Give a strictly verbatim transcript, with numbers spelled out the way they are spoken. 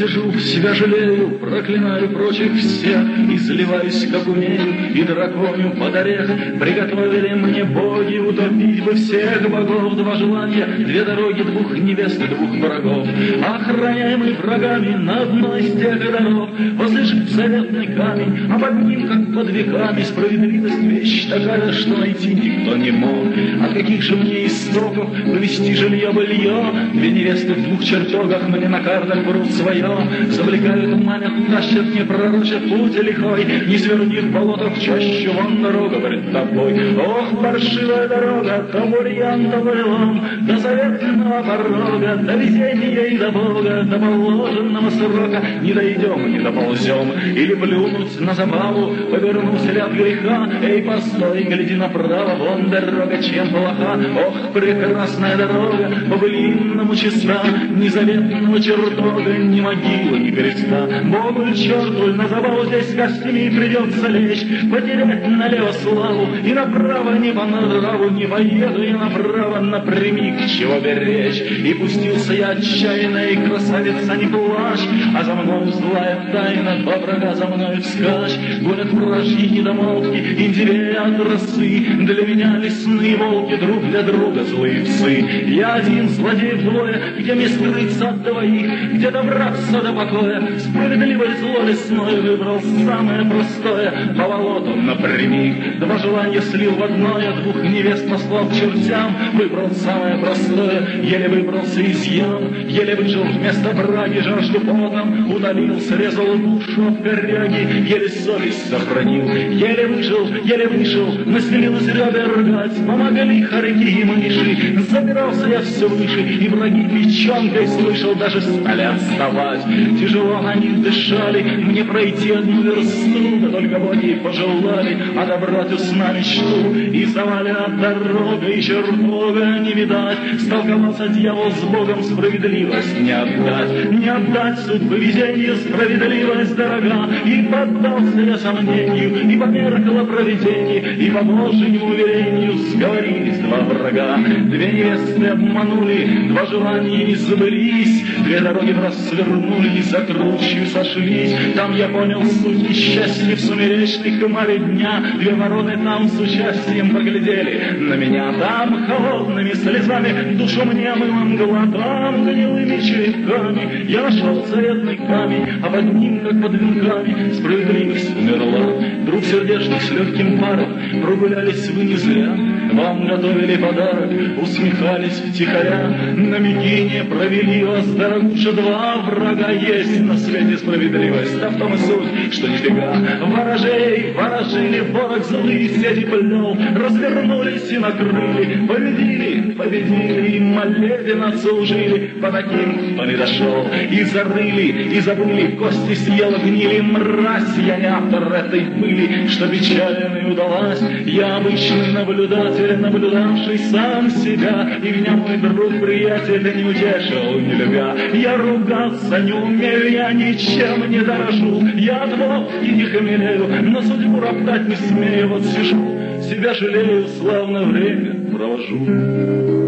сижу, себя жалею, проклинаю прочих всех, изливаюсь, как умею, и драконю под орех. Приготовили мне боги утопить бы всех богов. Два желания, две дороги, двух невест и двух врагов. Охраняемый врагами на одной из тех дорог возлежит заветный камень, а под ним, как под веками, справедливость вещь такая, что найти никто не мог. От каких же мне истоков повести жилье-белье? Две невесты в двух чертогах мне на картах врут свое. Завлекают, манят, тащат, не пророчат путь лихой. Не сверни в болото в чащу, вон дорога пред тобой. Ох, паршивая дорога, то бурьян, то бурелом, до заветного порога, до везения и до Бога, до положенного срока не дойдем, не доползем. Или плюнуть на забаву, повернулся ли от греха. Эй, постой, гляди направо, вон дорога, чем плоха. Ох, прекрасная дорога, по былинному чиста, ни заветного чертога, ни могилы, ни креста. Богу и черту на забаву здесь костями придется лечь, потерять налево славу, и направо не по нраву, не поеду я направо напрямик, чего беречь. И пустился я отчаянно, и красавица не плачь, а за мной злая тайна, два врага за мной вскачь. Гонят вражьи недомолвки, индивея от росы, для меня лесные волки, друг для друга злые псы. Я один, злодей вдвое, где мне скрыться от двоих, где добраться до покоя. Справедливое зло лесное выбрал самое простое, по болоту напрямик. Два желания слил в одное, двух невест послал к чертям, выбрал самое простое, еле выбрался из ям, еле выжил вместо браги, жажду потом утолил, срезал душу в коряге, еле совесть сохранил, еле выжил, еле вышел, населил из ребер гать, помогали хорьки и мыши, забирался я все выше, и враги печенкой слышал, даже стали отставать. Тяжело они дышали, мне пройти одну версту, да только боги пожелали отобрать у сна мечту. И завалят дорога, и чертога не видать, столковался дьявол с Богом, справедливость не отдать, не отдать судьбы везенье, справедливость дорога. И поддался я сомнению, и померкло провиденье, и по Божьему уверению сговорились два врага. Две невесты обманули, два желания не сбылись, две дороги в раз свернули и за кручью сошлись. Там я понял суть несчастья в сумеречных море дня. Две вороны там с участием поглядели на меня. Там холодными слезами душу мне омыла мгла, там гнилыми черепками я нашел заветный камень, а под ним, как под венками, справедливость умерла. Друг сердечный с легким паром, прогулялись вы не зря, вам готовили подарок, усмехались втихаря. На Микине провели вас, дорогуша, два врага есть на свете справедливость, а в том и суть, что нифига. Ворожей, ворожили, ворог злые сети плел, развернулись и накрыли, победили, победили, и молебен отслужили, по таким, кто не дошел, и зарыли, и забыли, кости съела гнили. Мразь, я не автор этой пыли, что печально и удалась. Я обычный наблюдатель, наблюдавший сам себя, и меня мой друг, приятель, не утешил, не любя. Я ругаться не умею, я ничем не дорожу, я от водки не хмелею, но судьбу роптать не смею. Вот сижу, себя жалею, славно время провожу.